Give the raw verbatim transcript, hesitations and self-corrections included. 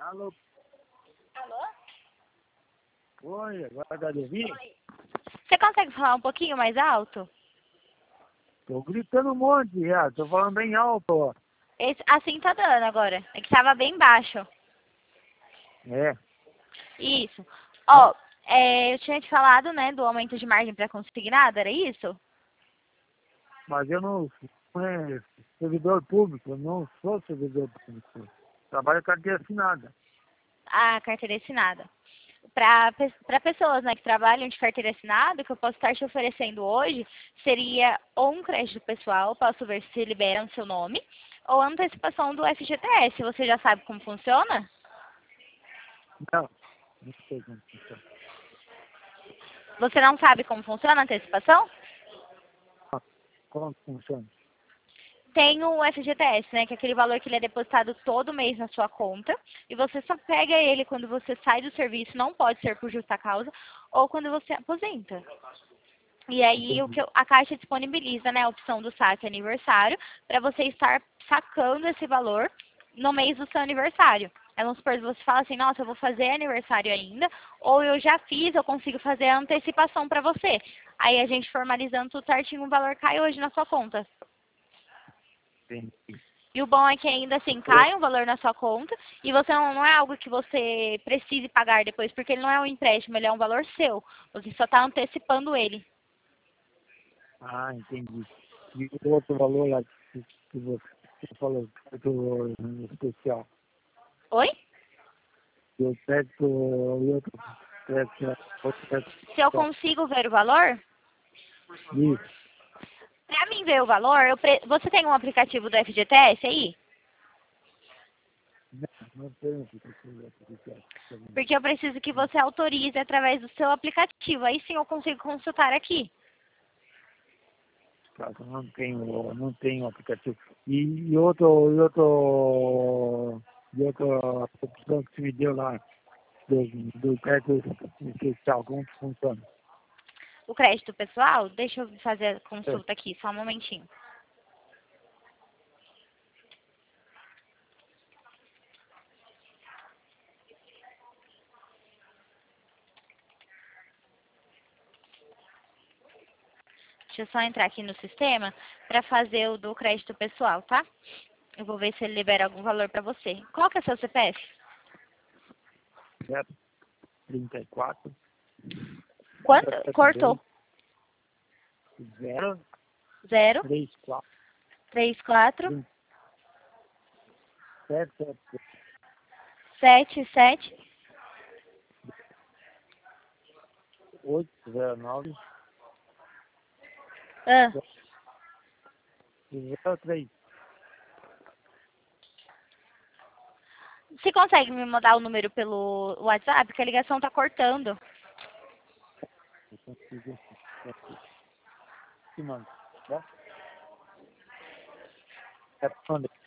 Alô? Alô? Oi, agora dá de ouvir? Oi. Você consegue falar um pouquinho mais alto? Tô gritando um monte já, tô falando bem alto, ó. Esse, assim tá dando agora. É que tava bem baixo. É. Isso. Ah, Ó, é, eu tinha te falado, né, do aumento de margem para consignado, era isso? mas eu não, não é servidor público, eu não sou servidor público. Trabalho com carteira assinada. A carteira assinada. Para pessoas, né, que trabalham de carteira assinada, o que eu posso estar te oferecendo hoje seria ou um crédito pessoal, posso ver se libera no seu nome, ou a antecipação do F G T S. Você já sabe como funciona? Não, não sei como funciona. Você não sabe como funciona a antecipação? Como funciona? Tem o F G T S, né, que é aquele valor que ele é depositado todo mês na sua conta, e você só pega ele quando você sai do serviço, não pode ser por justa causa, ou quando você aposenta. E aí o Entendi. que eu- a Caixa disponibiliza, né, a opção do saque aniversário, para você estar sacando esse valor no mês do seu aniversário. Aí vamos supor, você fala assim, nossa, eu vou fazer aniversário ainda, ou eu já fiz, eu consigo fazer a antecipação para você. Aí a gente formalizando tudo certinho, o valor cai hoje na sua conta. Entendi. E o bom é que ainda assim cai um valor na sua conta e você não, não é algo que você precise pagar depois, porque ele não é um empréstimo, ele é um valor seu. Você só está antecipando ele. Ah, entendi. E o outro valor lá que, que você falou, crédito especial. Oi? E o crédito, e outro crédito, outro crédito Se eu especial. consigo ver o valor, Isso. para mim ver o valor, eu pre... você tem um aplicativo do F G T S aí? Não, não tenho aplicativo especial. Porque eu preciso que você autorize através do seu aplicativo. Aí sim eu consigo consultar aqui. Claro, eu não tenho, não tenho aplicativo. E, e outro, e outro, e outra opção que você me deu lá, do, do crédito especial, como que funciona? O crédito pessoal, deixa eu fazer a É, consulta aqui, só um momentinho. Deixa eu só entrar aqui no sistema para fazer o do crédito pessoal, tá? Eu vou ver se ele libera algum valor para você. Qual que é o seu C P F? zero trinta e quatro, Quanto? sete dois, Cortou. zero Zero, três quatro, três, quatro, sete sete sete, sete, oito zero nove, ah, zero três. você consegue me mandar o número pelo WhatsApp? Porque a ligação tá cortando. Eu consigo te mando, tá? É, manda.